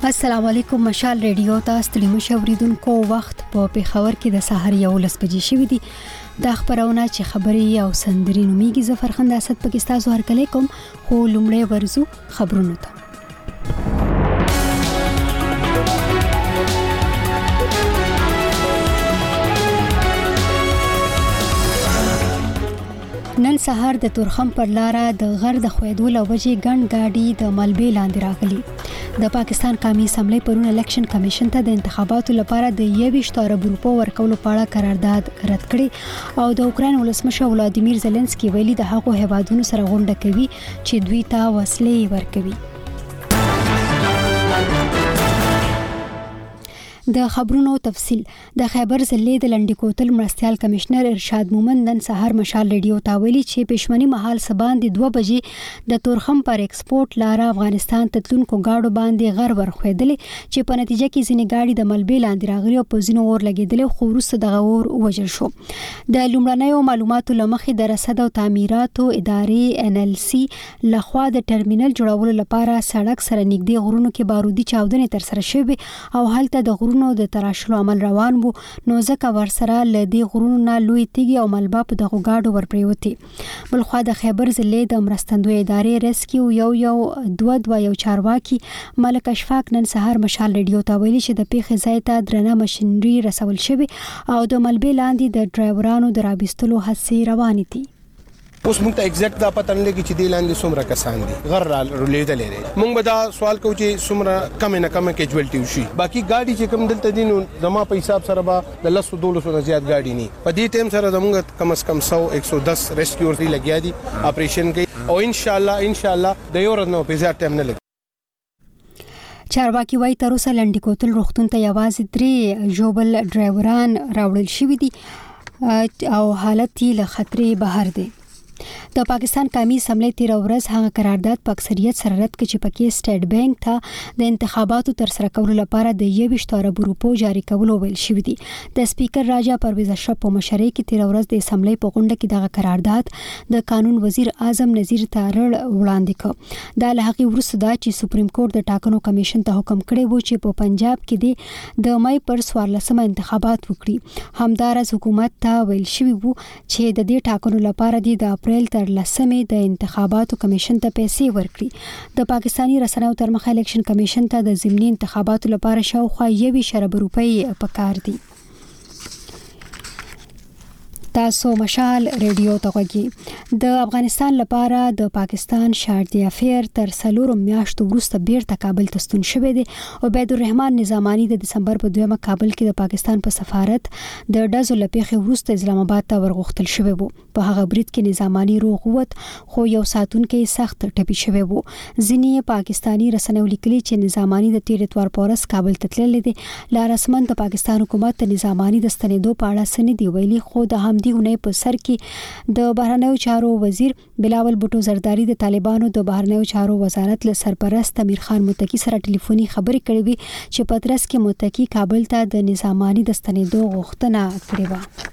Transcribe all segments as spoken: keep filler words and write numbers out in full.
السلام علیکم. مشال ریډیو تاسو ته مشوریدونکو وخت په پیښور کې د سحر یو لس بجې شوې دي. دا خبرونه چې خبري او سندري نوميږي ظفر خان د اسد پاکستان زو هر کله کوم خو لومړی ورزو خبرونه ته. نن سهار د تورخم پر لار د غر د خویدو لوجې ګڼ گاډي د ملبې لاندې راغلي. د پاکستان قومي اسمبلی پرون الیکشن کمیشن ته د انتخاباتو لپاره د یويشت ارب روپو ورکولو په اړه قرارداد رد کړي او د اوکرين ولسمشر ولادیمیر زيلنسکي ویلي د هغو هیوادونو سره غونډه کوي چې دوی ته وسلې ورکوي. د خبرونو تفصيل. د خیبر ضلع د لنډی کوتل مرستيال کمشنر ارشاد مومند نن سهار مشال ریډیو ته ویلي چې پښمنی محل سبان د دوه بجې د تورخم پر ایکسپورت لار افغانستان ته تلونکو گاډو باندې غر ورخویدل چې په نتیجه کې ځینې گاډي د ملبې لاندې راغلي او په ځینو اور لګیدل خو وروسته د اور وژل شو. د لومړنیو معلوماتو لمخې د رصد او تعمیراتو ادارې ان ال سي لخوا د ټرمینل جوړولو لپاره سړک سره نږدې غرونو کې بارودي چاودنې تر سره شوې او هلته د نو د تراشلو عمل روان وو نو ځکه ورسره لدی غرونو نه لوی تیږي او ملبا په دغه گاډو ورپریوتي. بلخوا د خیبر ضلع د مرستندوی ادارې ریسکیو یو یو دوه دوه یو چارواکي ملک اشفاق نن سهار مشال ریډیو ته ویلي چې د پیښې ځای ته درنه ماشينري رسول شوی او د ملبې لاندې د ډرایورانو د رابستلو هڅې روانې دي. اوس موږ ته ایگزیکټ دا پته نه لګي چې دی لاندې څومره کسان دي غر را رولېدل لري. موږ به دا سوال کوو چې څومره کم نه کم کیجوالټي وشي. باقي گاډي چې کم دلته دي نو زما په حساب سره به د لس دولس نه زیات گاډي نه په دې ټیم سره زموږ کم از کم سو ایک سو دس ریسکیورز دی لګیا دي اپریشن کوي او ان شاء الله ان شاء الله د یو ورځ نو په زیات ټیم نه لګي. چارواکي وایي تر اوسه لنډی کوتل روغتون ته یوازې درې جوبل ډرایوران راوړل شوي دي او حالت یې له خطرې بهر دی. د پاکستان قومي اسمبلی تیر ورځ هغه قرارداد په اکثریت سره رد کړ چې پکې سټیټ بانک ته د انتخاباتو تر سره کولو لپاره د یويشت ارب روپو جاری کولو ویل شوی دی. د سپیکر راجا پرویز اشرف په مشرۍ کې تیر ورځ د اسمبلی په غونډه کې دغه قرارداد د قانون وزیر اعظم نذیر تارړ وړاندې کړ. دا له هغې وروسته دا چې سپریم کورټ د ټاکنو کمیشن ته حکم کړی و چې په پنجاب کې د مای پر څوارلسمه انتخابات وکړي. همدارس حکومت ته ویل شوی و چې د دې ټاکنو لپاره د اپریل تر لسمې د انتخاباتو کمیشن ته پیسې ورکړي. د پاکستانی رسنیو تر مخه الیکشن کمیشن ته د ضمني انتخاباتو لپاره شاوخوا یويشت ارب روپۍ پکار دي. تاسو مشال ریډیو ته غوږی. د افغانستان لپاره د پاکستان شارډي افیر تر څلورو میاشتو وروسته بیرته کابل ته ستون شوی دی. عبید الرحمن نظامانی د دسمبر په دویمه کابل کې د پاکستان په سفارت د ډزو لپیخي وروسته اسلام آباد ته ورغښتل شوی وو. په هغه برید کې نظامانی روغ ووت خو یو ساتونکو سخت ټپي شوی وو. ځینې پاکستانی رسنیو لیکلي چې نظامانی د تیر اتوار پورس کابل ته تللی دی. لا رسمن د پاکستان حکومت ته نظامانی د ستنېدو په اړه سن دی ویلي خو د هم دیونه په سر کې د بهرنیو چارو وزیر بلاول بوټو زرداری د طالبانو د بهرنیو چارو وزارت له سرپرست امیر خان متقی سره ټلیفوني خبرې کړې وي چې پترس کې متقی کابل ته د نظامانی د ستنېدو غوښتنه کړې و.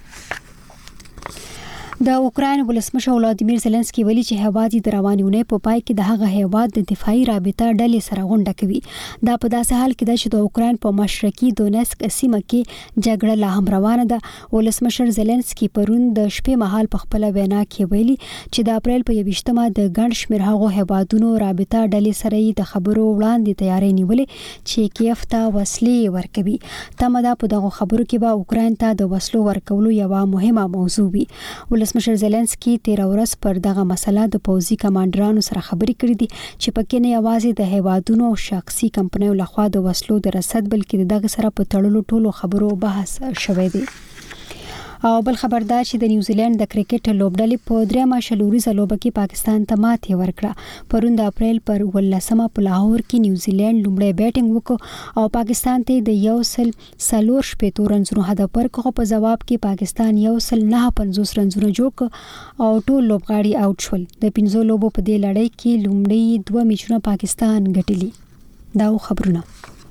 د اوکرين ولسمشر ولادیمیر زيلنسکي ویلي چې هیواد د روانیونه په پای کې د هغه هیواد د دفاعي رابطه ډلې سره غونډه کوي. دا په داسې حال کې ده چې د اوکرين په مشرقي دونسک سیمه کې جګړه لا هم روانه ده. ولسمشر زيلنسکي پرون د شپې مهال په خپل وینا کې ویلي چې د اپریل په یويشتمه د ګڼ شمېر هغو هیوادونو رابطه ډلې سره د خبرو وړاندې تیاری نیولې چې کیف ته وسلې ورکوي. تمه ده په دغه خبرو کې به اوکرين ته د وسلو ورکولو یو مهمه موضوع وي. ولسمشر زيلنسکي تیر ورځ پر دغه مسله د پوځي کمانډرانو سره خبرې کړې دي چې پکې نه یوازې د هیوادونو او شخصي کمپنیو لخوا د وسلو د رسد بلکې دغه سره په تړلو ټولو خبرو بحث شوی دی. او بل خبردار چې د نیوزیلند د کرکټ لوبډلې په درېمه شلوريزه لوبه کې پاکستان ته ماتې ورکړه. پرون د اپریل پر ولسمه په لاهور کې نیوزیلند لومړی بیټینګ وکړ او پاکستان ته د یو سل څلور شپېته رنزونو هدف ورکړ. په جواب کې پاکستان یو سل نه پنځوس رنزونه جوړ کړ او ټول لوبغاړي آوټ شول. د پنځو لوبو په دې لړۍ کې لومړی دوه میچونه پاکستان ګټلي. دا خبرونه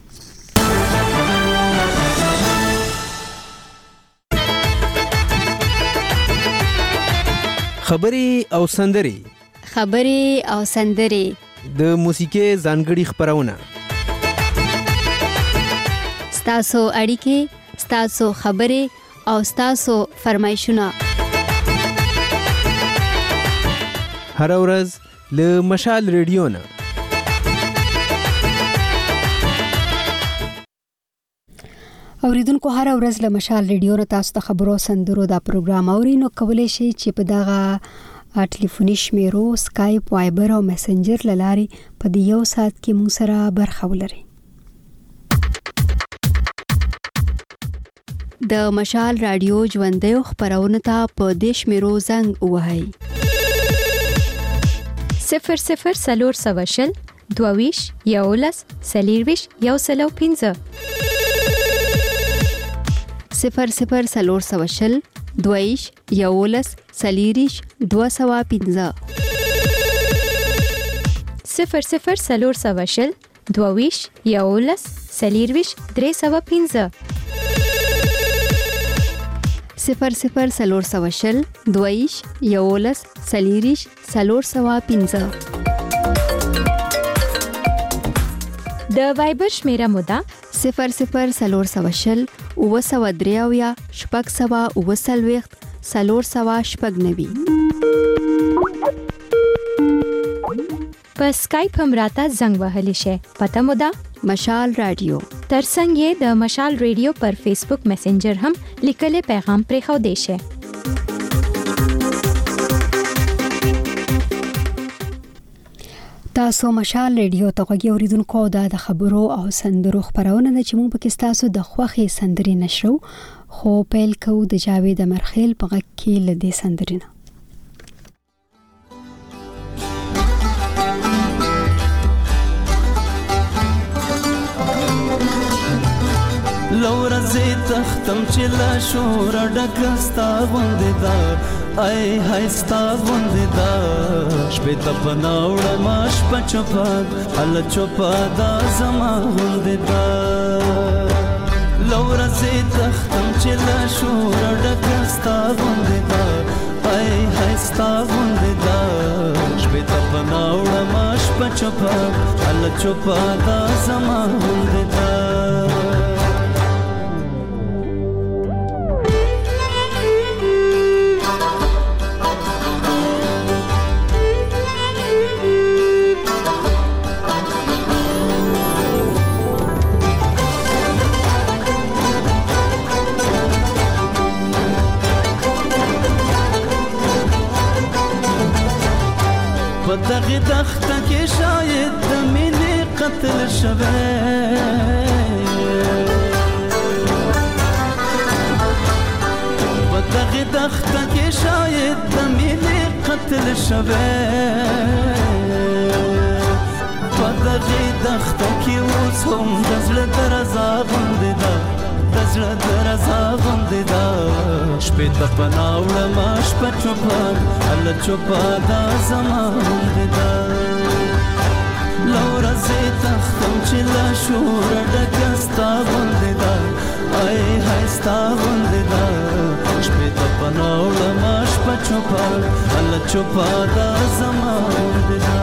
خبري او سندري خبري او سندري د موسیقي ځانګړي خبرونه ستاسو اړیکې، ستاسو خبرې او ستاسو فرمایشونه هر ورځ له مشال ریډیو نه. اوریدونکو هر ورځ له مشال ریډیو نه تاسو ته خبرو سندرو دا پروګرام اورئ، نو کولای شئ چې په دغه ټلیفوني شمیرو سکایپ، وایبر او میسنجر لاري په دې یو ساعت کې مو سره برخه ولرئ. د مشال رادیو ژوندۍ خبرونه ته په دې شمیرو زنګ ووهئ: صفر صفر سلور سواشل دوویش یولس سلیرویش یو سلو پینځه صفر صفر سلور سواشل دویش یولس سلیریش دو سوا پینځه صفر صفر سلور سواشل دوویش یولس سلیرویش درې سوا پینځه صفر صفر سلور سواشل دویش یولس سلیریش سلور سوا پینځه. د وایبر شمیره مودا صفر صفر سلور سواشل اوه سوه درې اویا شپږ سوه اوه څلوېښت څلور سوه شپږ نوي. په سکایپ هم راته زنګ وهلی شئ. پته مو ده مشال رادیو. ترڅنګ یې د مشال ریډیو پر فیسبوک میسنجر هم لیکلي پیغام پرېښودی شئ. تاسو مشال ریډیو ته غوږی اوریدونکو، دا د خبرو او سندرو خبرونه ده چې موږ پکې تاسو د خوښې سندرې نشرو. خو پیل کوو د جاوید امرخیل په غږ کې له دې سندرې نه. لورزې تختم چې لا شور ډکه ستا غوندې ده، ای های ستا غوندې ده. شپې ته په ناوړه ما شپه چوپه هله چوپه دا زما غوندې ده. لورزې تختم چې لا شور ډکه ستا غوندې ده، ای های ستا غوندې ده. شپې ته په ناوړه ما شپه چوپه هله چوپه دا زما غوندې ده. په دغه دښته کې شاید د مینې قتل شوی، په دغه دښته کې شاید د مینې قتل شوی. په دغه دښته کې اوس هم د زړه درزا غوندې ده، د زړه درزا غوندې ده. شپې ته په ناوړه ما شپه چوپه هله چوپه دا زما غوندې ده. لورزې تختم چې له شوره ډکه ستا غوندې ده، ای های ستا غوندې ده. شپې ته په ناوړه ما شپه چوپه هله چوپه دا زما غوندې ده.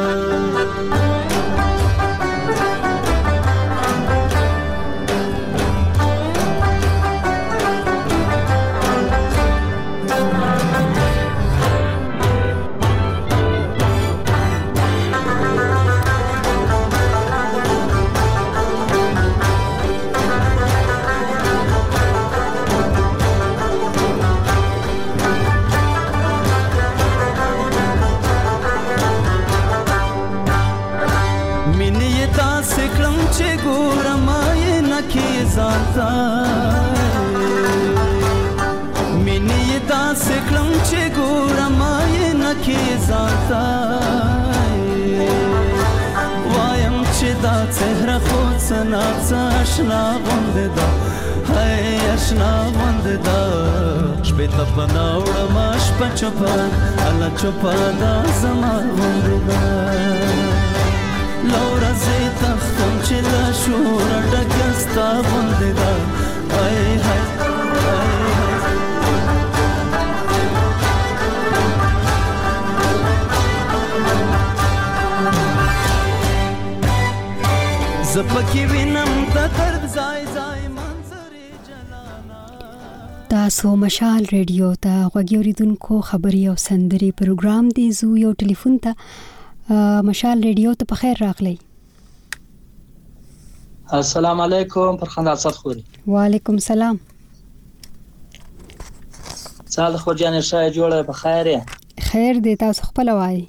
مینې یې داسې کړم چې ګورم یې نه کې ځانته، وایم چې دا څهره خو څه ناڅه اشنا غوندې ده، هی اشنا غوندې ده. شپې ته په ناوړه ما شپه چوپه هله چوپه دا زما غوندې ده. لورزې تختم چې له شوره ډکه ستا غوندې ده، ای های زه پکې وینم د درد ځای ځای تاسو مشال ریډیو ته غوږی اوریدونکو خبري او سندري پروګرام دی زو یو ټلیفون ته مشال ریډیو ته په خیر راغلی. السلام علیکم فرخنده اسد خوري. وعلیکم سلام. سال خو جان شای جوړه په خیر. خیر دی تاسو خپل وای.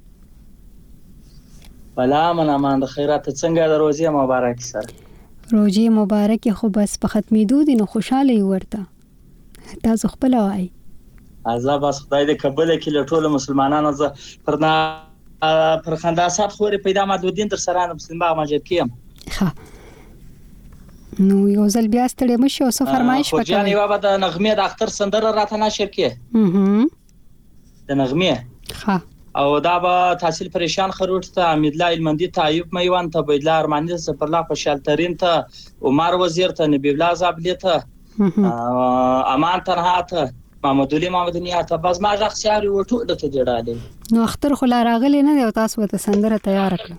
بلا من امان د خیرات څنګه د روزي مبارک سره. روزي مبارک خو بس په ختمېدو دي نو خوشاله ورته. تاسو خپل وای. الله بس خدای دې قبول کړي له ټولو مسلمانانو زه پرنا فرخنده اسد خوري پیدا مدودین تر سره مسلمان باغ ماجر کیم. ها نو یو ځل بیا ستړي مشه او څه فرمایش وکړئ. خو جان یو به د نغمې د اختر سندره راته نشر کې. اها د نغمې. ها او دا به تحصیل پریشان خروټ ته امیدلا المندی ته ایوب میوان ته بيدلا ارمانی سفرلا خوشالترین ته عمر وزیر ته نبی الله زابلی ته امان تنها ته محمد علي محمد نیا ته بس ما ځخ سیاري وټو د ته جوړاله. نو اختر خو لا راغلی نه دی او تاسو ته سندره تیار کړه.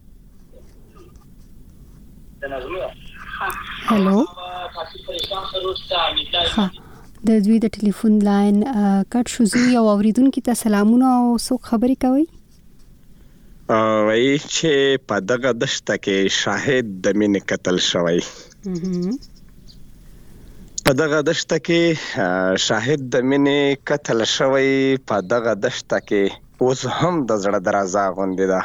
هلو د دوی د ټلیفون لاین کټ شو زو یو اوریدونکو ته سلامونه او څوک خبري کوي. وای چې په دغه دشته کې شاهد د مینې قتل شوی. په دغه دشته کې شاهد د مینې قتل شوی په دغه دشته کې اوس هم د زړه درزا غوندې ده.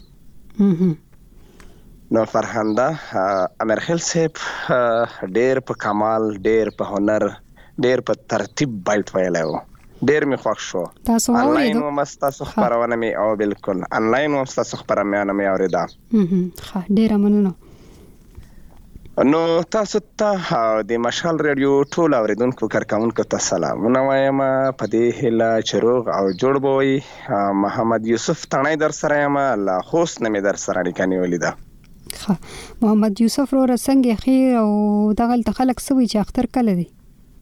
نو فرهنده امرخیل صاحب ډېر په کمال ډېر په هنر ډېر په ترتیب بیت ویلی و. ډېر مې خوښ شو. تاسو انلاین هم ستاسو خپرونه مې او بالکل انلاین هم ستاسو خپرونه مې اورېده. ښه ډېره مننه. نو تاسو ته د مشال ریډیو ټول اوریدونکو کارکونکو ته سلامونه وایم. په دې هیله چې روغ او جوړ به وئ. محمد یوسف تڼۍ در سره یم له خوست نه مې در سره اړیکه نیولې ده. ښه محمد یوسف وروره څنګه خیر او دغلته خلک څه وایي چې اختر کله دی؟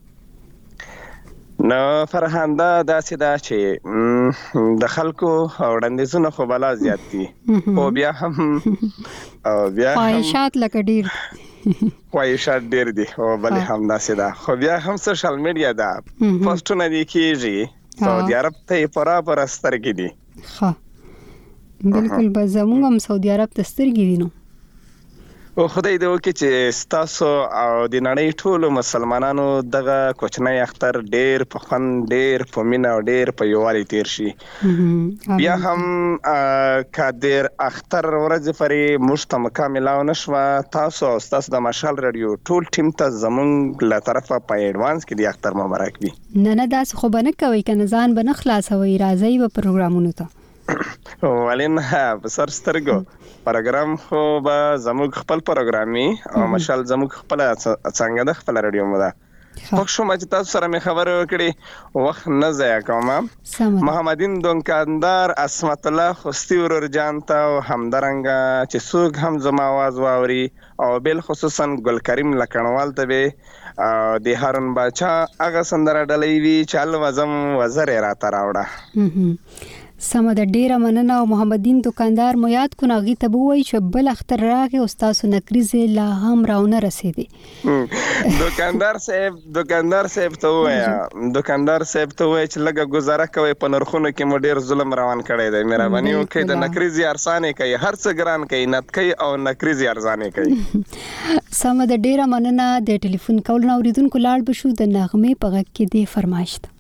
نو فرهنده داسې ده چې د خلکو وړاندیزونه خو بلا زیات دي خو بیا هم بیا هم خواهشات لکه ډېر خواهشات ډېر دي او بلې هم داسې ده خو بیا هم سوشل میډیا ده پوسټونه دې کېږي سعودي عرب ته یې پوره پوره سترګې دي. ښه بالکل به زموږ هم سعودي عرب ته سترګې دي. نو او خدای دې وکړي چې ستاسو او د نړۍ ټولو مسلمانانو دغه کوچنی اختر ډېر په خوند ډېر په مینه او ډېر په یووالي تیر شي. بیا هم که ډېر اختر ورځې پرې موږ ته موقع میلاو نه شوه تاسو او ستاسو د مشال راډیو ټول ټیم ته زموږ له طرفه په ایډوانس کې د اختر مبارک وي. نه نه داسې خو به نه کوئ که نه ځان به نه خلاصوئ راځئ به پروګرامونو ته. ولې نه په سر سترګو پروګرام خو به زموږ خپل پروګرام وي او مشال زموږ خپله څنګه ده خپله راډیو مو ده. خوښ شوم چې تاسو سره مې خبرې وکړې وخت نه ضایع کوم. محمدین دوکاندار عصمت الله خوستي ورور جان ته او همدارنګه چې څوک هم زما آواز واوري او بل خصوصا ګل کریم لکڼوال ته به د هارون باچا هغه سندره ډلې وي چې الوزم وزر راته راوړه. سمه ده ډیره مننه او محمدین دوکاندار مو یاد کو ناغي ته وای چې بل اختر راغی او تاسو نکریزه لا هم راونه رسیدي. دوکاندار صاحب دوکاندار صاحب ته وای دوکاندار صاحب ته وای چې لګه گزاره کوي په نرخونو کې مو ډیر ظلم روان کړی دی. مهرباني وکړئ د نکریزي ارزانه کوي هر څه ګران کوي نت کوي او نکریزي ارزانه کوي. سمه ده ډیره مننه د ټلیفون کول نو اوریدونکو لاړ بشو د نغمه په غږ کې دی فرمایش ده.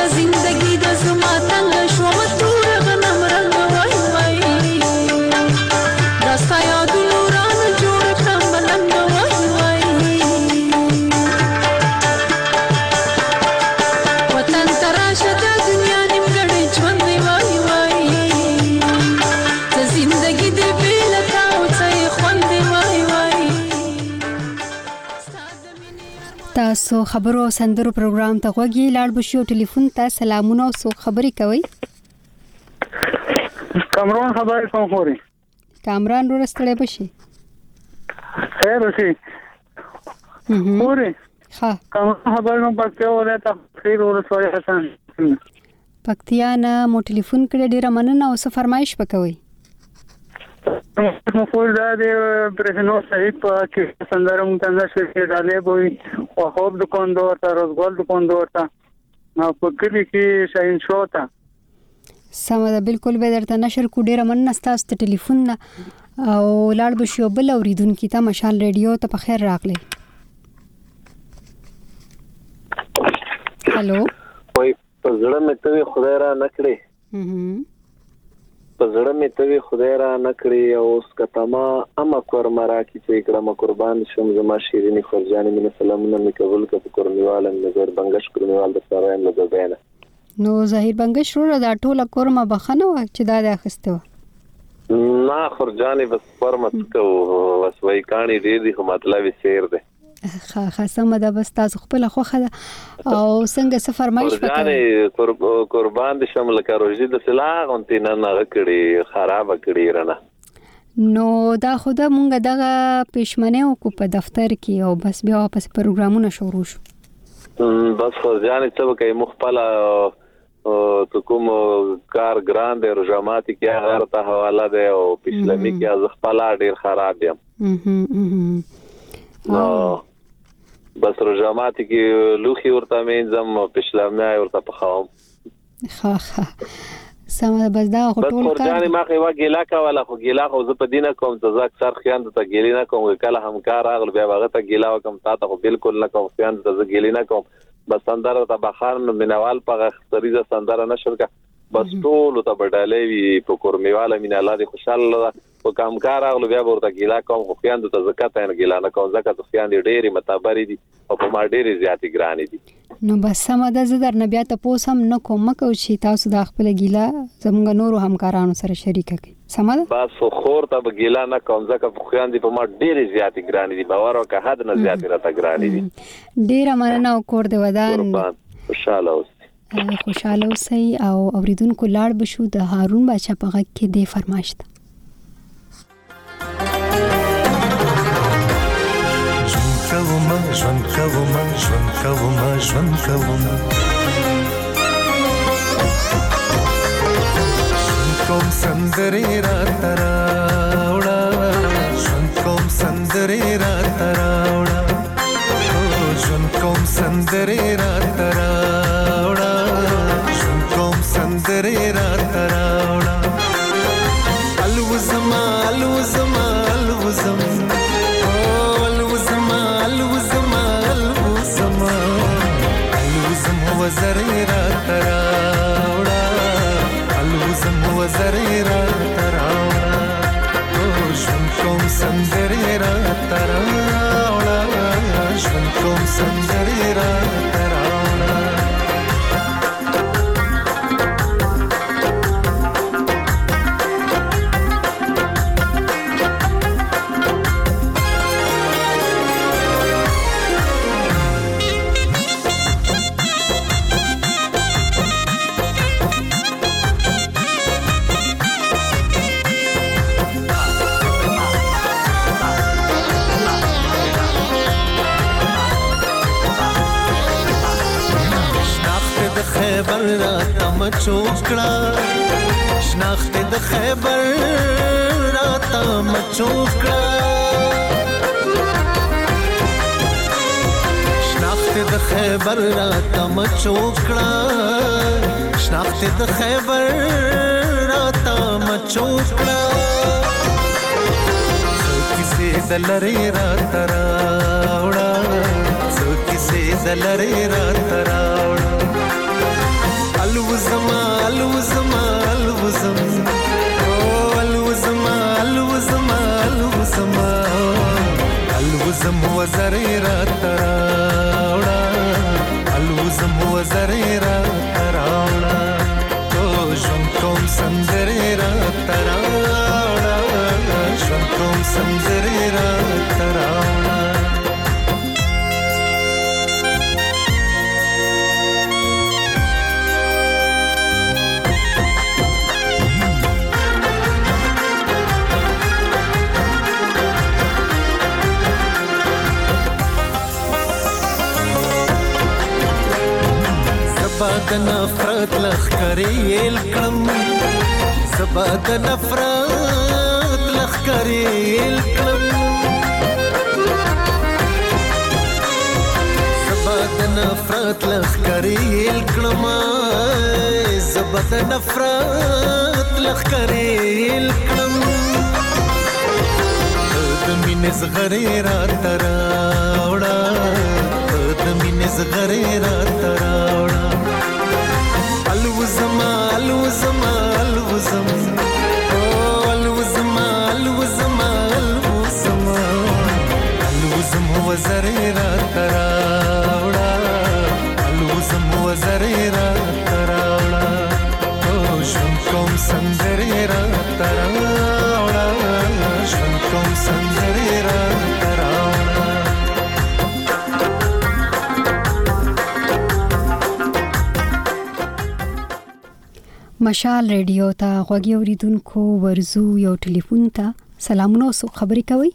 زندگی د زما تنگ شو متور غنم رنگ وای وای راستا یادو نوران جوړ کړم ملنګ وای وای وطن تراشه د دنیا نیمګړی ژوند دی وای وای د زندگی د بیل تاو څه خوند دی وای وای تاسو خبرو او سندرو پروګرام ته غوږی لاړ بشو ټلیفون ته سلامونه او سو خبري کوي کامران خبرې کوم خوري کامران ورستړې بشي خیر اوسې خوري ها کامران خبرې کوم پکې ولې ته خیر ورسوي حسن پکتیا نه مو ټلیفون کړی ډیره مننه او څه فرمایش وکوي مفعول دا دی پرسنو صحیح په کې سندرم څنګه شي ډالې وي او خوب د کوندو ته روزګال د کوندو ته نو په کلی کې شاین شو تا سم ده بالکل به درته نشر کو ډیره مننه تاسو ته ټلیفون او لاړ بشو بل اوریدونکو ته مشال ریډیو ته په خیر راغلی هالو وای په زړه مې ته خدای را نکړي په زړه مې ته خدای را نکړي او اوس کته ما اما کور مرا کی چې کړه قربان شم زما شیرینی خرجانی من سلامونه مې قبول کړه کورنیوال نظر بنگش کورنیوال د سرایم له بیان نو ظاهر بنگش رو دا ټوله کورمه بخنه و چې دا د اخسته و نه خرجانی بس فرمت کو وسوي کانی دې دې مطلب شعر ده خا خاصه ده بس تاسو خپل خوخه او څنګه څه فرمایش وکړي خرجانی قربان دي شامل کاروجي د سلاغ اونتی نه نه کړي خراب کړي رانه نو دا خوده مونږ دغه پښمنه کو په دفتر کې او بس بیا واپس پروګرامونه شروع شو بس خرجانی څه کوي مخبله تو کوم کار ګران دی رجاماتي کې هغه ته حواله ده او پښلمی کې از خپل ډیر خراب یم نو بس رجاماتي کې لوخي ورته مینځم پښلمی ورته پخاوم ها ها سمه بس دا ټول کار ما خو ګیلا کوله خو ګیلا خو زه په دینه کوم ته اکثر خیان ته ګیلینا کوم کله همکار اغل بیا هغه ته ګیلا وکم تا ته بالکل نه کوم خیان ته ګیلینا کوم بس سندره ته بخار منوال په غختریزه سندره نشر کا بس ټول ته بدلې وی په کورمیواله مين الله دې خوشاله او کامکار اغلو بیا ورته ګیلا کوم خو خیان ته زکات نه ګیلا نه کوم زکات خیان دې ډېری متابري دي او په ما ډېری زیاتې ګرانې دي نو بس سم ده زه در نه بیا ته پوسم نه کوم کو چې تاسو د خپل ګیلا زموږ نورو همکارانو سره شریک کړئ سم ده بس خور ته ګیلا نه کوم زکات خیان دې په ما ډېری زیاتې ګرانې دي باور او که حد نه زیاتې راته ګرانې دي ډېر مننه او کور دې ودان خوشاله اوسئ خوشاله اوسئ او اوریدونکو لاړ بشو د هارون بچا په غږ کې دې فرمایش ده کوما ژوند کوما ژوند کوما ژوند کوما کوم سندري را تراوړه ژوند کوم سندري را تراوړه ژوند کوم سندري را تراوړه ژوند کوم سندري را تراوړه الوزما الوزما الوزما وزريرا تراوڑا الوزم وزريرا تراوڑا شون کوم سندريرا تراوڑا شون کوم سندريرا تراوڑا خیبر راته مچوکړه شناخت د خیبر راته مچوکړه شناخت د خیبر راته مچوکړه شناخت د خیبر راته مچوکړه کیسه دلری راته راوړه څو کیسه دلری راته راوړه زبا د نفرت لخکرې الکړم زبا د نفرت لخکرې الکړم زبا د نفرت لخکرې الکړم زبا د نفرت لخکرې الکړم د مینې زغرې را تراوړه د مینې زغرې را تراوړه الوزما الوزما الوزم او الوزما الوزما الوزما الوزم وزرې را تراوړه الوزم وزرې را تراوړه او ژوند کوم سندرې را تراوړه ژوند کوم سندرې را تراوړه مشال ریډیو ته غوږی اوریدونکو ورزو یو ټلیفون ته سلامونه سو خبرې کوي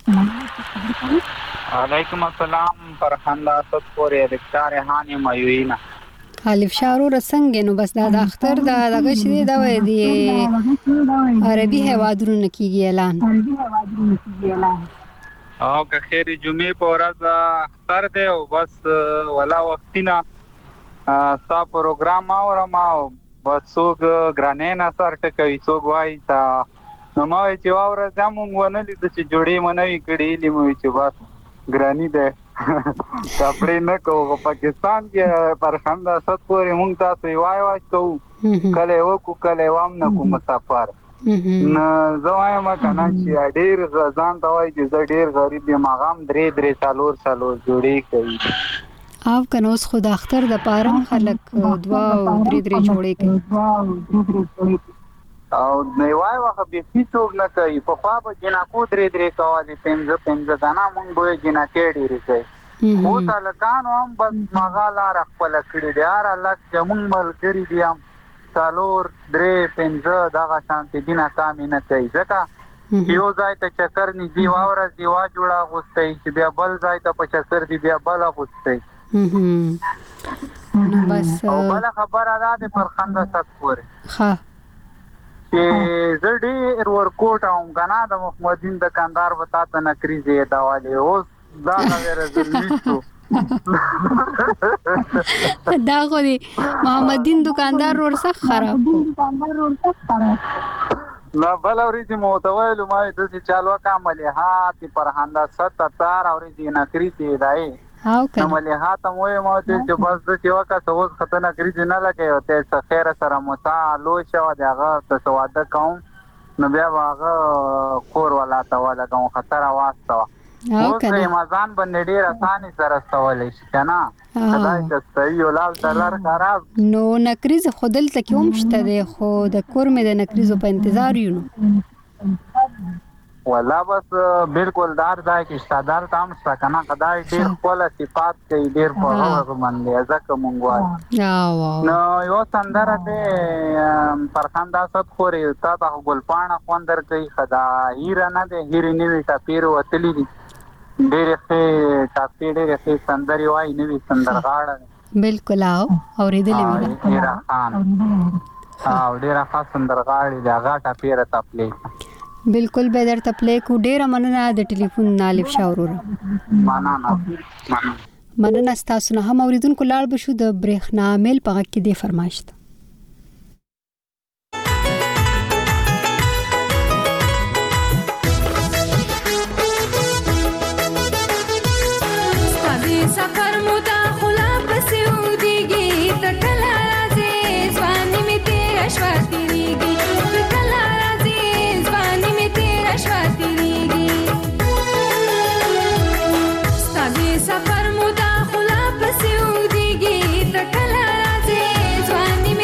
علیکم السلام فرخنده اسد پورې دکتور هاني مایوینا الف شارو رسنګ نو بس دا د اختر دا دغه شی دا وای دی عربي هوادرونه کیږي اعلان او که خیر جمعې په ورځ اختر دی او بس ولا وختینا ستا پروګرام اورم او بس څوک ګرانې نه سر ټکوي څوک وایي تا نو ما وایي چې واوره زموږ ونه لید چې جوړې منوي کړي لمو چې بس ګرانی ده کپڑے نه کوو پاکستان کې پرخنده ست پورې مونږ تاسو وای وای کوو کله وکو کله وام نه کوم مسافر نه زوایم کنه چې ډیر ځان ته وای چې ډیر غریب یم ماغام درې درې سالور سالور جوړې کوي او کنه اوس خود اختر د پارم خلک دوا درې درې جوړې کوي او نه وای واخه به هیڅوک نه کوي په خوا به جنا کو درې درې کوالي پنځه پنځه دانا مونږ به جنا کې ډېری کوي او تعلقانو هم بس مغاله خپل کړی دی ار الله زمون ملګری دی هم سالور درې پنځه دغه شانتي دینه کام نه کوي ځکه یو ځای ته چکر نه دی واوره دی وا جوړه غوستي چې بیا بل ځای ته په چکر دی بیا بل غوستي بس او بل خبره ده د فرخنده ست پورې ها چې زړی ورکوټ او غنا د محمدین د کاندار وتا ته نکریزه داواله اوس دا غیر زلمیشو دا خو دی محمدین دکاندار ورسخ خراب لا بل اورې مو ته ویلو ما د چې چالو کامله ها تی فرخنده ست تار اورې نکریزه دای او کنه مله ها ته وې مو چې بس د چې وکړه اوس خطر نکریزه نه لګي او ته خیر سره متا لو شو دغه ته سواده کوم نو بیا هغه کور ولا ته ولا کوم خطر واسطه او کنه رمضان باندې ډیر اساني سره استولې شي کنه دا چې صحیح ولال دلار خراب نو نکریز خودل ته کوم شته دی خو د کور مې د نکریزو په انتظار یو ولا بس بالکل دار ځای کې استادار تام څنګه خدای ډیر خپل صفات کوي ډیر په هغه باندې ځکه مونږ وایو نو یو سندره ده فرخنده ست خوري تا د ګلپاڼه خوندر کوي خدا هیر نه ده هیر نیوي ټاپیر وتلی دي ډیر ښه ټاپیر ډیر ښه سندري وای نیوي سندرغاړه بالکل او اوریدلې مې ډیر خان او ډیر خاص سندرغاړي دا غاټه پیر تپلې بالکل به درته پلی کو ډیره مننه د ټلیفون نالف شاورور مننه مننه تاسو نه هم اوریدونکو لاړ بشو د برېښنا میل په غږ کې دی فرمایش سفر مودا خلا پسې ودیږي تکلا راځي ځواني می تیر شواتيږي تکلا راځي ځواني می تیر شواتيږي ستاسو سفر مودا خلا پسې ودیږي تکلا راځي ځواني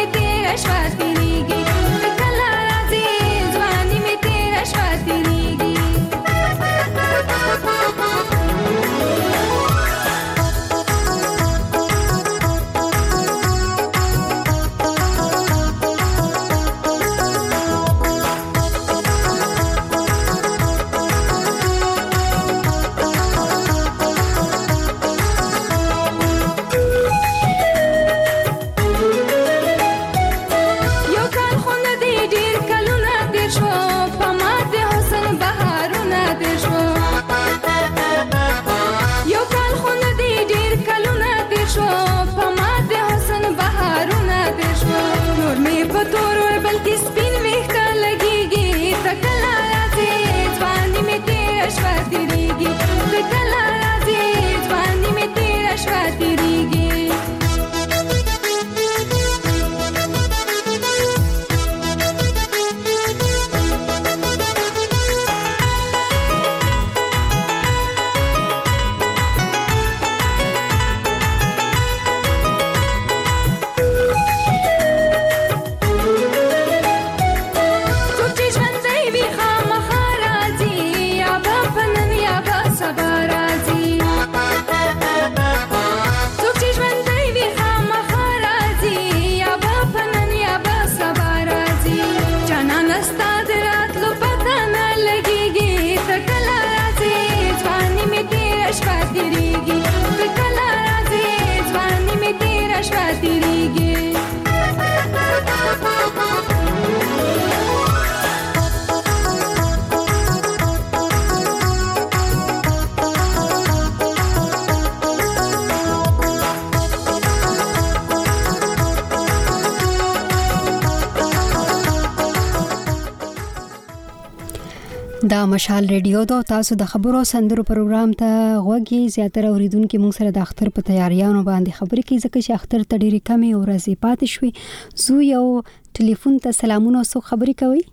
دا مشال ریډیو دا تاسو د خبرو سندرو پروګرام ته غوږی زیاتره اوریدونکو موږ سره د اختر په تیاریانو باندې خبرې کوي ځکه چې اختر ته ډېری کمې ورځې پاتې شوې. زو یو ټلیفون ته سلامونه سو خبرې کوي.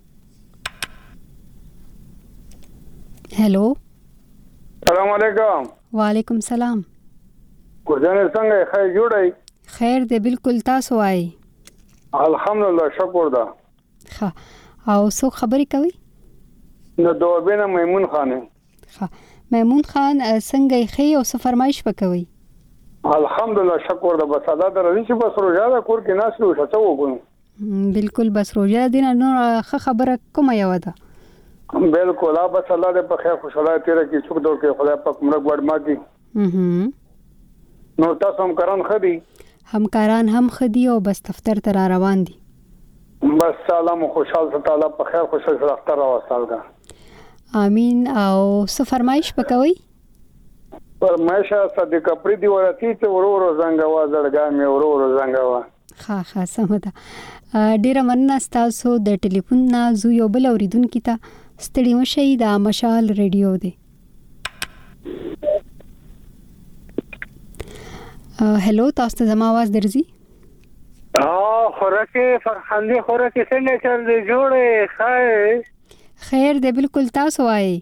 هلو السلام علیکم. وعلیکم سلام. ګورځنه څنګه خیر جوړای؟ خیر دې بالکل تاسو وای. الحمدلله شکر ده. ها او سو خبرې کوي؟ نو دوبینه میمون خان. ها میمون خان څنګه خې او څه فرمایش وکوي؟ الحمدلله شکر ده. بس ادا درې چې بس روزه دا کور کې ناس لو شته وګورم. بالکل بس روزه دین نو خبره کومه یو ده. بالکل اب بس الله دې په خیر خوشاله تیر کې څوک دور کې خدای پاک مرګ وړ ما کی. نو تاسو هم کاران خدي؟ همکاران هم خدي او بس دفتر ته روان دي. بس سلام خوشحال تعالی په خیر خوشاله اختر راوستل کا. امين. او څه فرمایش وکوي؟ فرمایش صدیق پری دی ورتی ته ورو ورو زنګوا زړګا مې ورو ورو زنګوا. ها ها سمه. ډیره مننه تاسو د ټلیفون نه. زو یو بل اوریدونکو ته ستړي مشي د مشال ریډیو دی. هلو تاسو ته زما आवाज درځي؟ اه خوراکه فرخندي خوراکه څنګه چل دی جوړه خیر خیر دی بالکل تاسو وای.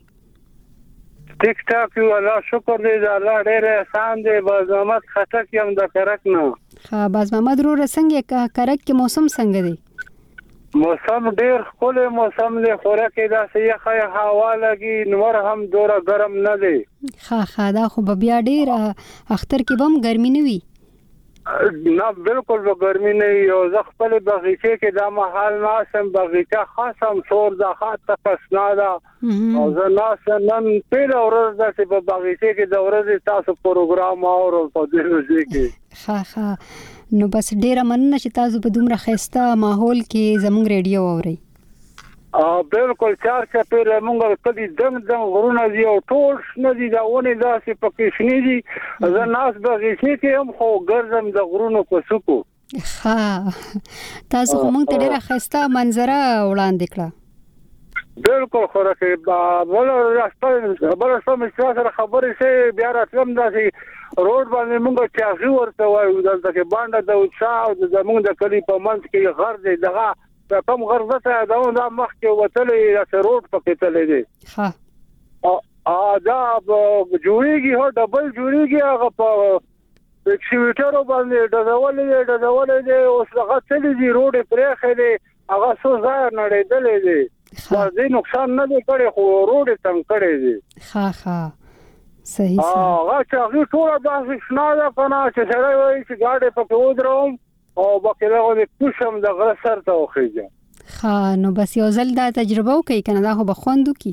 ټیک ټاک یو الله شکر دی الله ډېر احسان دی. باز محمد خټک یم د کرک نه. ها باز محمد رو څنګه کرک کې موسم څنګه دی؟ موسم ډېر ښکلی موسم دی. خوراکه داسې یخه هوا لګي نور هم دوره ګرم نه دی. ها ها دا خو بیا ډېر اختر کې بم ګرمي نه وي. نه بالکل به ګرمي نه یو ځ خپل بغیچه کې دا محل ناسم بغیچه خاصم سور دا خاطه پسنا دا او زه ناس نن پیل ورځ د په بغیچه کې د ورځې تاسو پروګرام او په دې ورځې کې ها ها نو بس ډیره مننه چې تاسو په دومره خسته ماحول کې زموږ ریډیو اوري. ا بالکل چار چا پیر مونږ کدي دم دم غرونه دی او ټول نه دي دا ونه داسې پکې شنی دي. زه ناس بغیچه کې هم خو ګرځم د غرونو په سکو. ها تاسو موږ ته ډیره خسته منظره وړاندې کړه. بالکل خوراکه بل راستل بل سم سره خبرې سي بیا راتلم داسې روډ باندې مونږ چاغي ورته وایو دلته کې باندې د وچاو د زمونږ د کلی په منځ کې غر دی دغه دا کوم غرضه دا دا مخ کې وتلې د روډ پکې تلې دي. ها ا دا جوړيږي هو ډبل جوړيږي هغه په ایکسیویټر باندې د ډول دی د ډول دی اوس هغه تلې دي روډ پرې خېلې هغه څو ځای نړېدلې دي. دا دې نقصان نه دی کړی خو روډ څنګه کړی دي. ها ها صحیح صحیح. هغه چې ټول داسې شنه ده کنه چې سره وایي چې گاډي په ودروم او باقي له کوشم د غره سر ته وخیږي. ها نو بس یو ځل دا تجربه وکړئ کنه دا خو بخوندو کی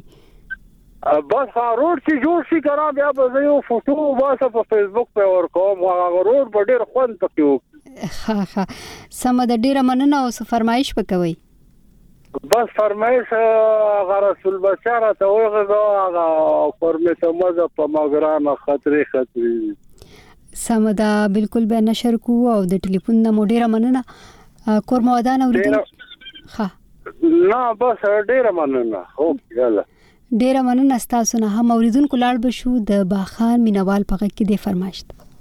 بس روډ چې جوړ شي کنه بیا به یو فوټو واسه په فیسبوک په ور کوم هغه روډ په ډیر خوند پکې وکړي. ها ها سم د ډیره مننه او فرمایش وکوي. بس فرمایش هغه رسول بشار ته وغه هغه فرمایشه مزه په ماګرانه خطرې خطرې سمدا بالکل به نشر کو او د ټلیفون نه مډیره مننه کورم ودان اوریدل. ها نه بس ډیره مننه. هو یاله ډیره مننه تاسو نه هم اوریدونکو لاړ بشو د باخان مینوال پغه کې د فرمایش.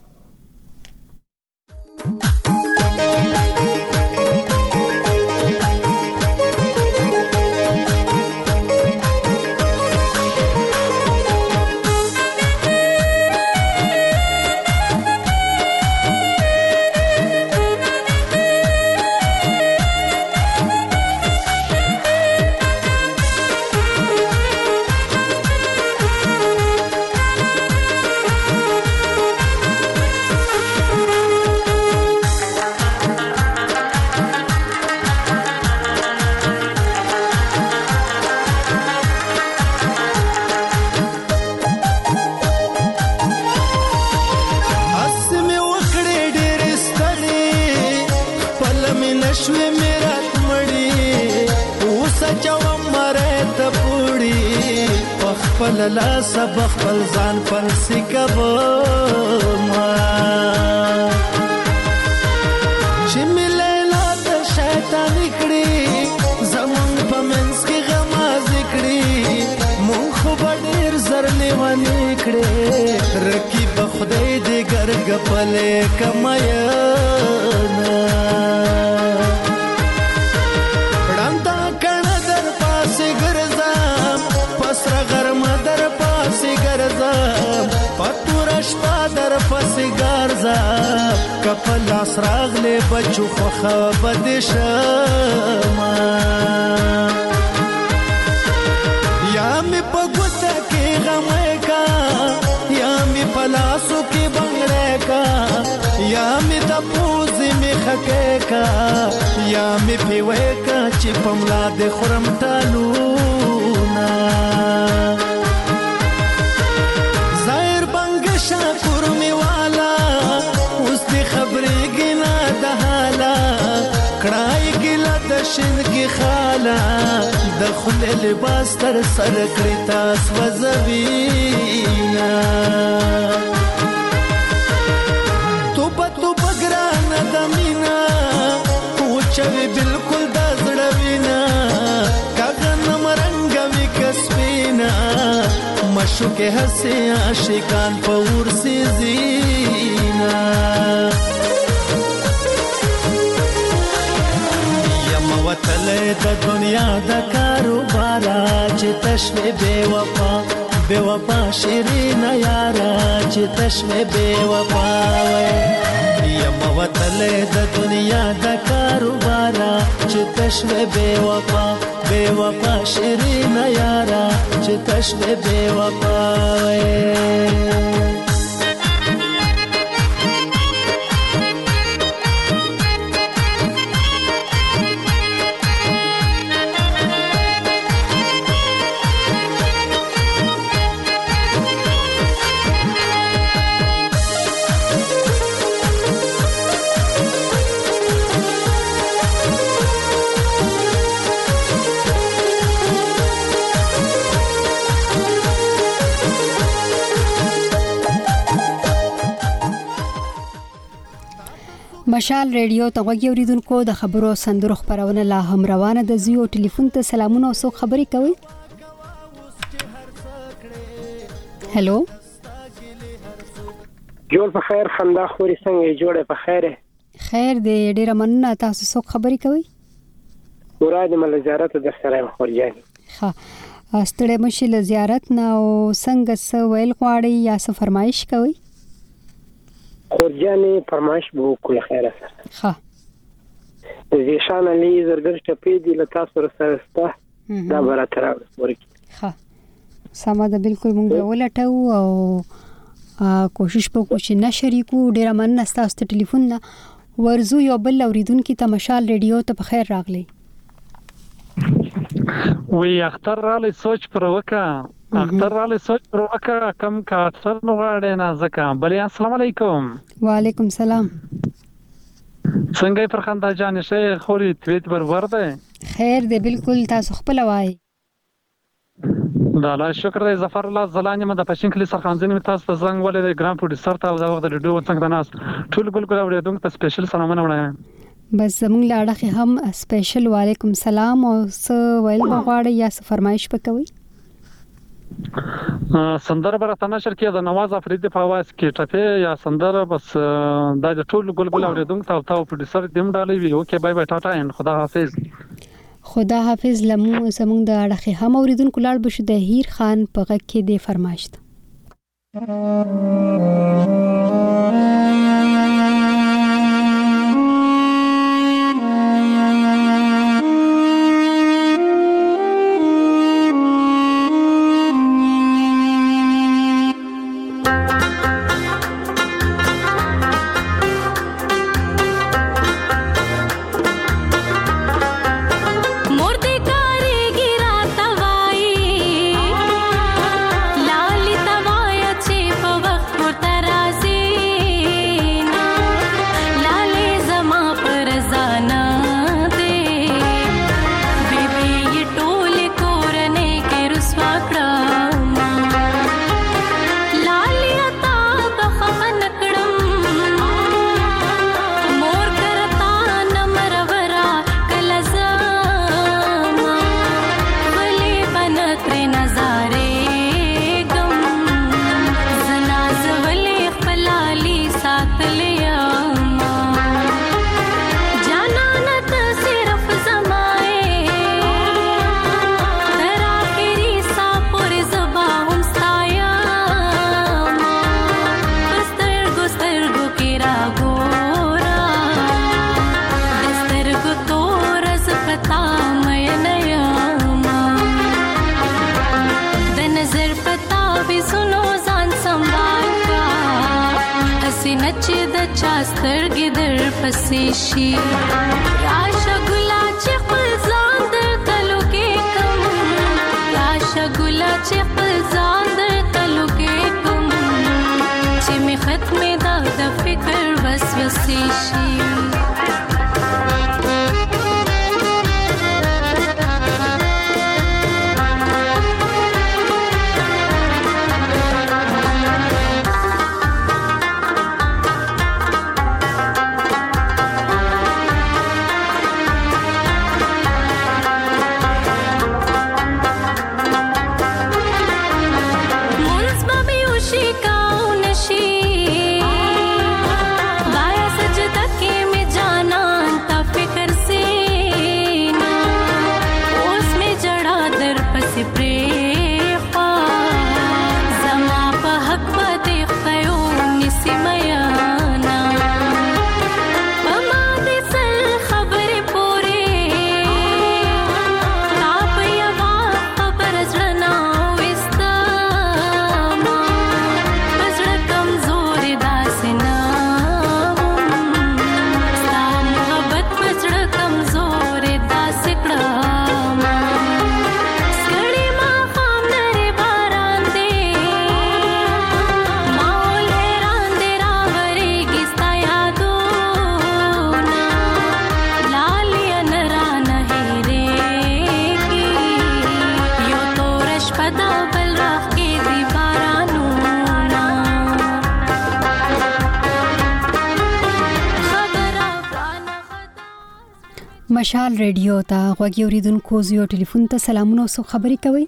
لا سبخ بلزان فلسي كبما شمي ليلة الشيطان يكري زمن بمنس كي غما ذكري کړې رقیب خدای دې ګرګ پلې کماینا ړاندا کړه در پاسې ګرځم پسره غرمه در پاسې ګرځم پتور شپه در پاسې ګرځم کپل اسراغله بچو خو بد شما یا می پګوت کې غم کا یا می پلاسو کې بنگړې کا یا می د پوز می خکې کا یا می پیوې کا چې پملا د خرم ټالو نا ظاهر بنګ شاکر می والا اوس دې خبرې ګنا د حالا کړای ګل د شین کې خالا د خل لباس تر سر کړی تاس وزوینا تو پتو بګران د مینا پوچوي بالکل د زړه وینا کاغن مرنګ می کسبینا مشو کې هسه عاشقان په ورسي زینا وتلې د دنیا د کاروبارا چې تشوي بے وفا بے وفا شیرین یارا چې تشوي بے وفا یم وتلې د دنیا د کاروبارا چې تشوي بے وفا بے وفا شیرین یارا چې تشوي بے وفا مشال ریډیو ته غوږی اوریدونکو د خبرو سندرو خبرونه لا هم روانه د زیو ټلیفون ته سلامونه او څوک خبرې کوي هلو جوړ په خیر خندا خوري څنګه جوړه په خیره خیر دې ډیره مننه تاسو څوک خبرې کوي مراد مل زیارت در سره خورجاني ها ستړي مشل زیارت نه او څنګه څه ویل غواړي یا څه فرمایش کوي خورجاني فرمایش بو کول خیره سره ها زیشان علی زرګر چپی دی لتا سره سره ستا دا براتره ورکی ها سما ده بالکل مونږ ولټو او کوشش وکړو چې نشر کو ډیر مننه تاسو ته ټلیفون نه ورزو یو بل اوریدونکو ته مشال ریډیو ته په خیر راغلی وی اختر را لې سوچ پر وکا اختر را لې سوچ پر وکا کم کا اثر نو غاړې نه زکه بلې السلام علیکم وعلیکم سلام څنګه پر خندا جان شي خوري تویت برابر ده خیر دې بالکل تاسو خپل وای دا لا شکر دې ظفر الله زلانی مده پښین کلی سرخانځنی تاسو ته زنګ ولې د ګرام پروډوسر ته دا وخت د ډیو څنګه د ناس ټول ګل ګل اوریدونکو ته سپیشل سلامونه وړایم بس زمونږ لاړه هم سپیشل وعلیکم سلام او س ویل بغواړی یا س فرمایش پکوي سندره برته نشر کې د نواز افریدي په आवाज کې ټپه یا سندره بس د ټول ګل ګل اوریدونکو ته او پروډوسر دیم ډالې وی اوکې بای بای ټاټا ان خدا حافظ خدا حافظ لمو زمونږ د اړخه هم اوریدونکو لاړ بشو د هیر خان په غږ کې د فرمایش लाली तवाया चे पवक तराजे چا سترګې در پسې شي راشه ګلا چې خپل ځان درته لوګې کم راشه ګلا چې خپل ځان درته لوګې کم چې مې ختمې دا د فکر وسوسې شي مشال ریډیو ته غوږی اوریدونکو زیو ټلیفون ته سلامونه او خبرې کوي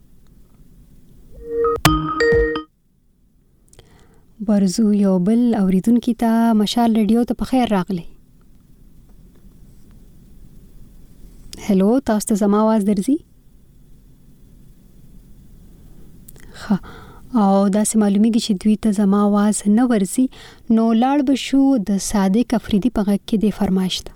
برزو یو بل اوریدونکو ته مشال ریډیو ته په خیر راغلی هلو تاسو ته زما आवाज درځي ها او دا سه معلومیږي چې دوی ته زما आवाज نه ورسي نو لاړ بشو د صادق افریدي په غږ کې د فرمایش ته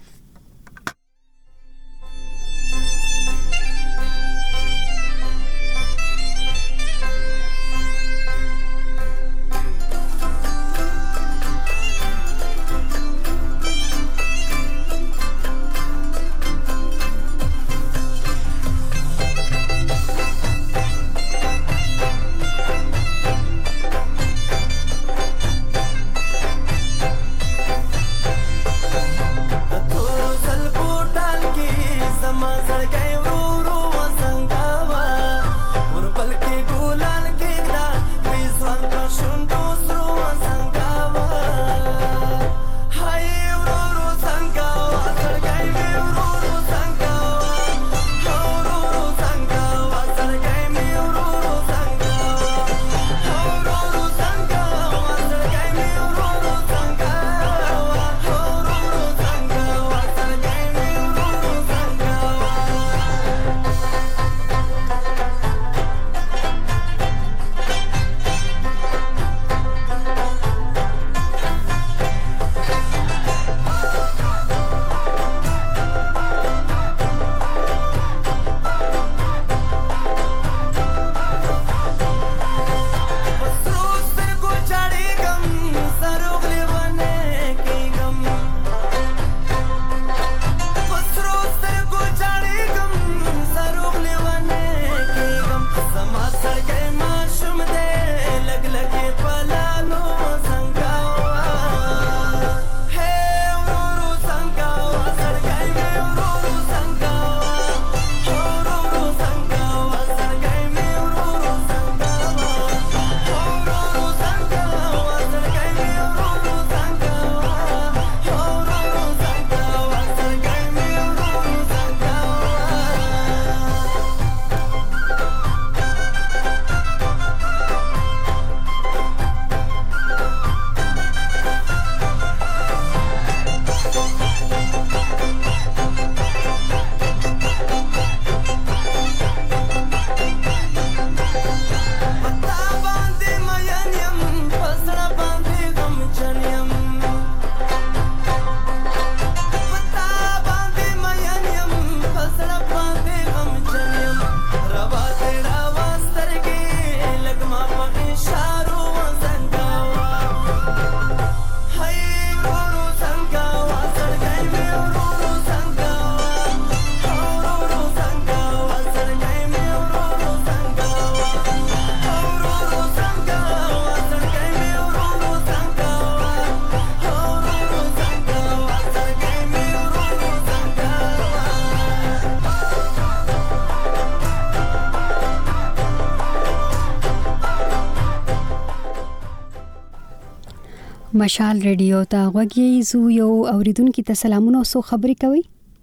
مشال ریډیو ته غوږی زو یو اوریدونکو ته سلامونه او خبرې کوي.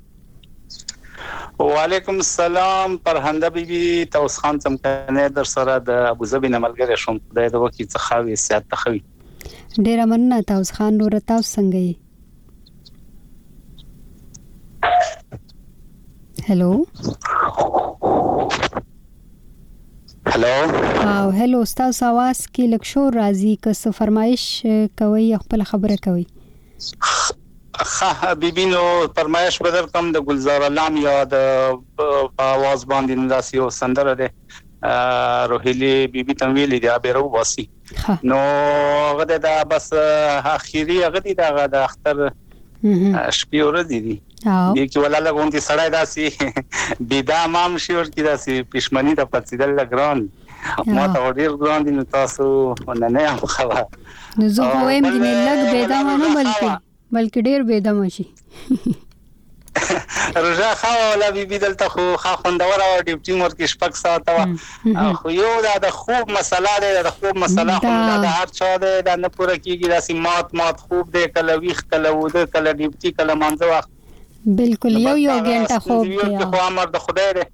وعلیکم السلام پرهنده بیبي توس خان څمکنه در سره د ابوظبي نملګری شوم د وکی څخه وی سیات تخوي. ډیر مننه توس خان نور تاسو څنګه یې؟ هلو هلو او هلو تاسو आवाज کې لک شور راځي که څه فرمایش کوي خپل خبره کوي. خا بیبینو فرمایش بدر کم د گلزار علام یا د आवाज باندې ناسي او سندره ده روحيلي بیبي تنویل دی ابيرو واسي نو غده دا بس اخیری غدي دا د اختر شپې ورځې دي دي چې ولا لګون دي سړای داسي بيدا مام شور کی داسي پښمنی د پڅیدل ګران ما ته ډیر ګران دي تاسو وننه هم خبر نو زه وایم چې لګ بيدا نه بلکې بلکې ډیر بيدا ماشي رجا خو ولا بیبي دلته خو خا خوندور او ډیپټي مور کې شپږ ساعت خو یو دا د خوب مسله ده د خوب مسله خو دا هر چا ده دا نه پوره کیږي داسې مات مات خوب ده کله ویخ کله وده کله ډیپټي کله مانځه وخت بالکل یو یو غنټه خوب دی خو امر د خدای ده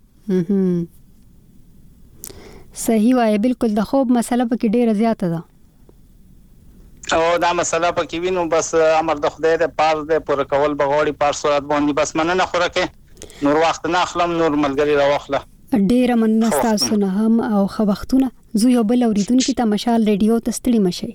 صحیح وای بالکل د خوب مسله پکې ډیره زیاته ده او دا مسله پکې وینو بس امر د خدای د پار د پر کول بغوړي پار صورت باندې بس مننه خوره نور وخت نه اخلم نور ملګری را واخله ډیره مننه تاسو نه هم او خو وختونه زه یو بل اوریدونکو ته مشال ریډیو ته ستړي مشي.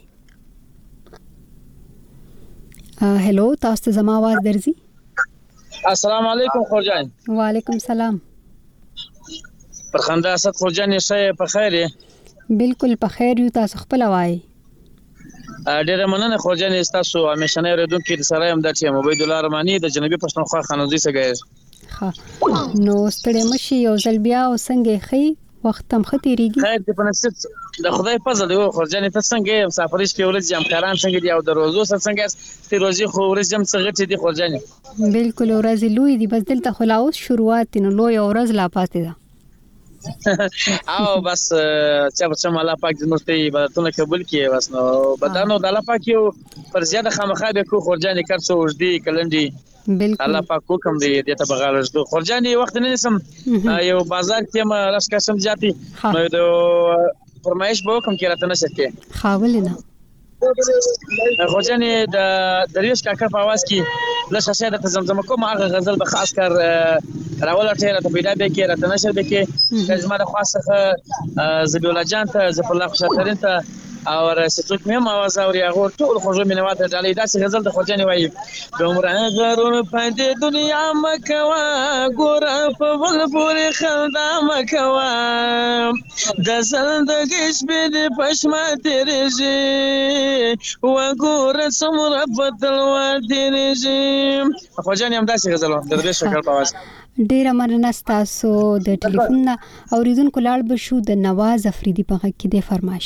هلو تاسو ته زما आवाज درځي؟ السلام علیکم خورجان. وعلیکم السلام. پرخنده اسد خورجان یې په خیر یې؟ بالکل په خیر یو تاسو خپل وای. ډیره مننه خورجان تاسو همیشه نه ردونکو د سره هم د ټیم عبید الله رحماني د جنوبي پښتونخوا خانوزي څخه ها نو ستړي مشي یو ځل بیا او څنګه خي وخت هم خطرېږي خیر دې په نصیب د خدای فضل دی خورجان ته څنګه مسافرش په ولې جام کاران څنګه دی او د روزو سره څنګه تی روزي خو ورځ جام څنګه دی خورجان بالکل ورځ لوی دی بس دلته خلاص شروعات نو لوی ورځ لا پاتې ده او بس چې په مالا پاک د نورتي عبادتونه قبول کړي بس نو بدانو د الله پاک یو پر زیاده خامخا به کو خورجان کړڅو وجدي کلندي بالکل الله پاک کوم دی دته بغالش دو خورجان وخت نه نسم یو بازار کې ما راس قسم جاتی نو د فرمایش به کوم کې راته نشته خاولنه خورجان د دریوش کاکا په आवाज کې د شاشه د زمزم کوم هغه غزل به خاص کر راول ټیره ته پیدا به کې راته نشر به کې کزما د خاصه زبیولا جان ته زفر الله خوشاترین ته او ستوک مې आवाज اوري هغه ټول خوږه مینوات ډالې داسې غزل د خورجان وایي دومره غرور پدې دنیا مکوا ګور په ول پورې خندا مکوا د زندګیش به پښما تیرېږي و ګور څومره بدل و تیرېږي خورجان هم داسې غزل د دې شکل په आवाज ډیره مننه تاسو د ټلیفون اوریدونکو لاړ بشو د نواز افریدي په کې د فرمایش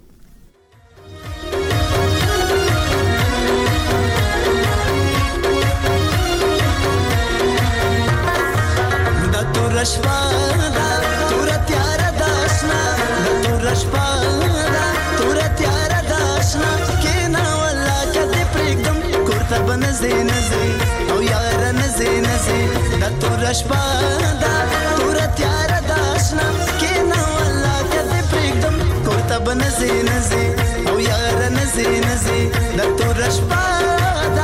رشپادا تور تیار داشنا تور رشپادا تور تیار داشنا کینا ولا کدی پرګم کوړه بنځي نځي او یار نځي نځي د تور رشپادا تور تیار داشنا کینا ولا کدی پرګم کوړه بنځي نځي او یار نځي نځي د تور رشپادا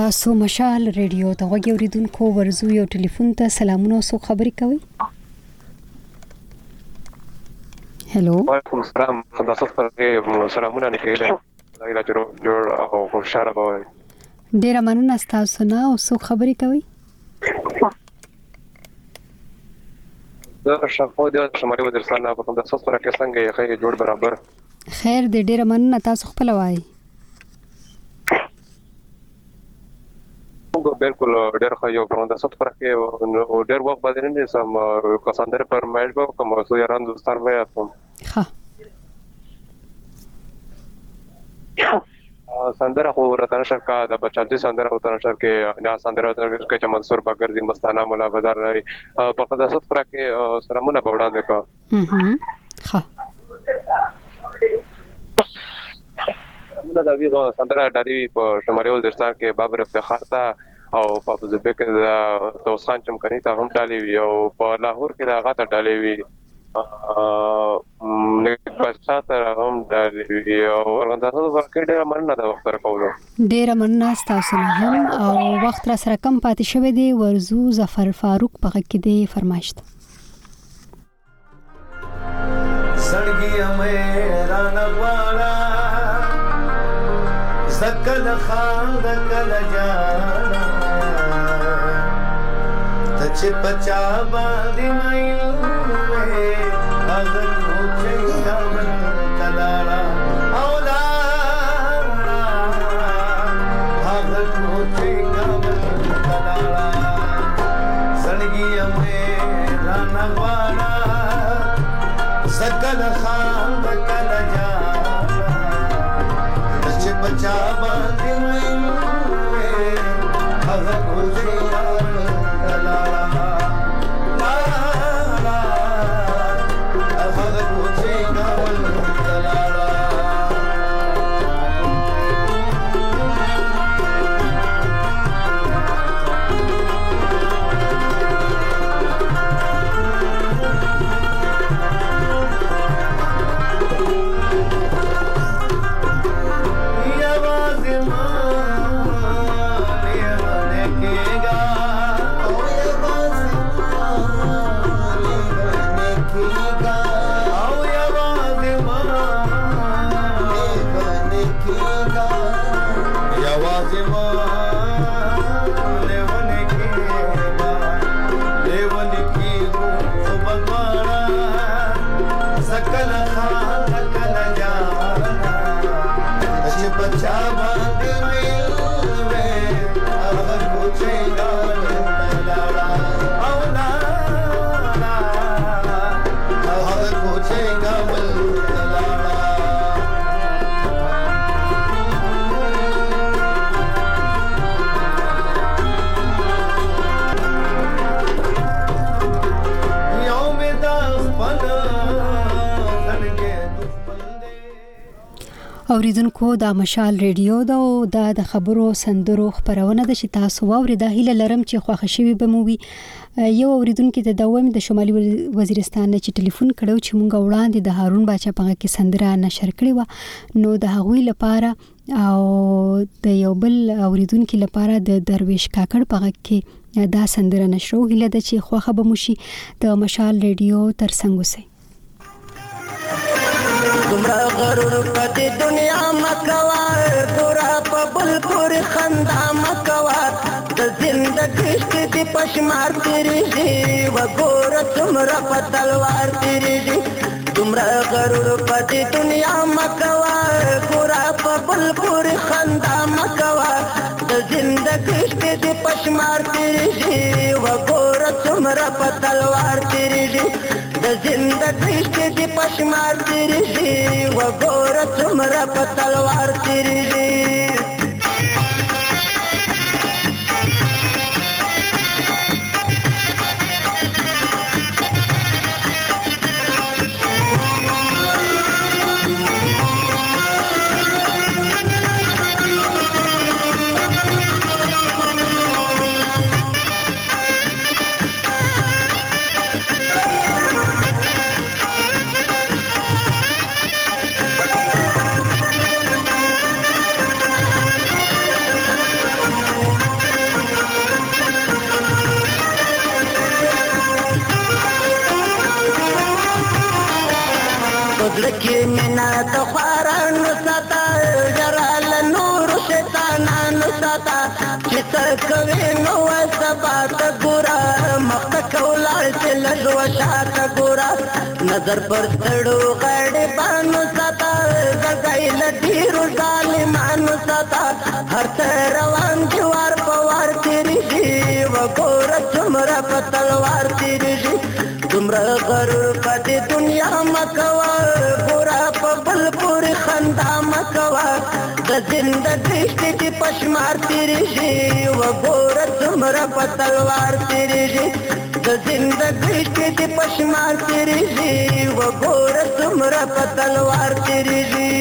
تاسو مشال ریډیو ته غوږی اوریدونکو ورزو یو ټلیفون ته سلامونه او خبرې کوي. هلو وعلیکم السلام. تاسو ته سلامونه نه کېږي. دا یو جوړ او خوشاله وای. ډیر مننه تاسو نه او څو خبرې کوي. دا شاوخوا د شمالي وزیرستان په کوم د سوس پر کې څنګه یې جوړ برابر. خیر دې ډیر مننه تاسو خپل وای. بالکل ډېر ښه یو په د سوت پر کې ډېر وخت باندې نه سم کساندر پر مېج به کوم څو یاران دوستان وای تاسو. ها سندره خو راتنه شرکا د بچانتي سندره او تنه شر کې نه سندره تر کې چې منصور باګردي مستانه مولا بازار لري په د سوت پر کې سلامونه وړاندې کا. هم ها دا ویغه سندره داري په شمالي وزیرستان کې بابر افتخار ته او په ازبک د توسخان چمکني ته هم ډالي وي او په لاهور کې دا غاټه ډالي وي نه پښتا ته هم ډالي وي او ورته ورکې ډېر مننه دا وخت راکولو. ډېر مننه تاسو نه هم او وخت را سره کم پاتې شوی دی. ورزو ظفر فاروق په کې دی فرمایشت. سړګي مې رانه واړه سکل خان دکل جانا تچ پچا باندې مې اگر موچې غمن تلاړه اولا اگر موچې غمن تلاړه سړګي مې رانا واړه سکل خان دکل جانا बचा बांधे मैं हज़र मुझे ला ला ला हज़र मुझे ला اوریدونکو دا مشال ریډیو دا او دا د خبرو سندرو خبرونه د چې تاسو واوري د هیله لرم چې خوښ شوي به مو وي. یو اوریدونکو د دوام د شمالي وزیرستان چې ټلیفون کړو چې مونږ وړاندې د هارون باچا په کې سندره نشر کړې و نو د هغوی لپاره او د یو بل اوریدونکو لپاره د درویش کاکړ په کې دا سندره نشرو هیله د چې خوښه به مو شي. د مشال ریډیو تر څنګ اوسئ. تمرا غرور پدې دنیا مکوا ګورا په بل پور خندا مکوا د زندګی ستې پښمار تیرې دی و ګور تمرا په تلوار تیرې دی. تمرا غرور پدې دنیا مکوا ګورا په بل پور خندا مکوا د زندګی ستې پښمار تیرې دی و ګور تمرا په تلوار تیرې دی. د زندګی ستې پښمار تیرې دی و ګور تمرا په تلوار تیرې دی. مینا د خوارانو ساته جرال نور شیطانانو ساته چې څه کوي نو سبا ته ګوره مخته کولاړ چې لږ وشاته ګوره نظر پر ستړو غریبانو ساته زګی له ډېرو ظالمانو ساته هر څه روان دي وار په وار تېرېږي وګوره څومره په تلوار تېرېږي دومره غرور په دې دنیا مه کوه ګوره په بل پورې خندا مه کوه د زندګۍ شتې چې په شمار تېرېږي وګوره څومره په تلوار تېرېږي د زندګۍ شتې چې په شمار تېرېږي وګوره څومره په تلوار تېرېږي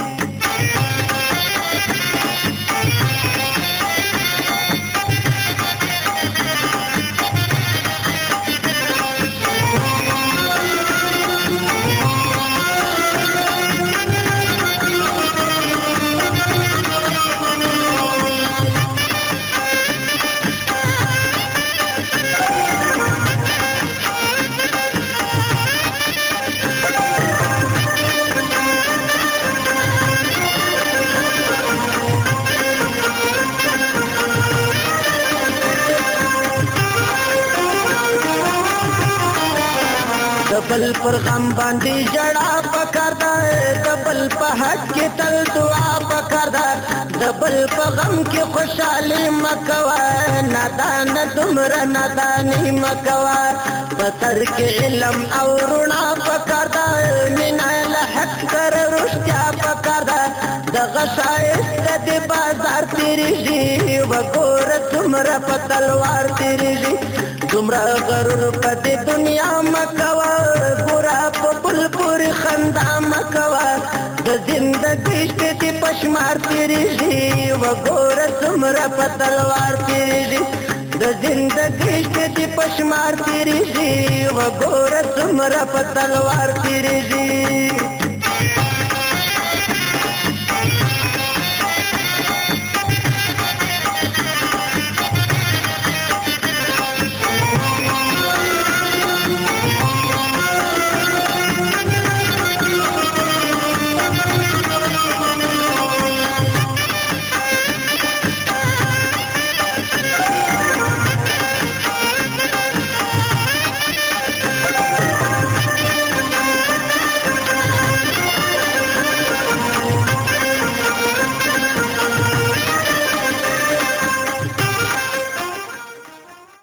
دبل پر غم باندې جړا پکار ده دبل په حق کې تل دعا پکار ده دبل په غم کې خوشالي مکوا نادان دومره ناداني مکوا پتر کې علم او رڼا پکار ده مینا له حق سره رښتیا پکار ده دغه شایست د بازار تېرېږي وګوره څومره په تلوار تېرېږي دومره غرور په دې دنیا مه کوه ګوره په بل پورې خندا مه کوه د زندګۍ شپې دې په شمار تېرېږي وګوره څومره په تلوار تېرېږي د زندګۍ شپې دې په شمار تېرېږي وګوره څومره په تلوار تېرېږي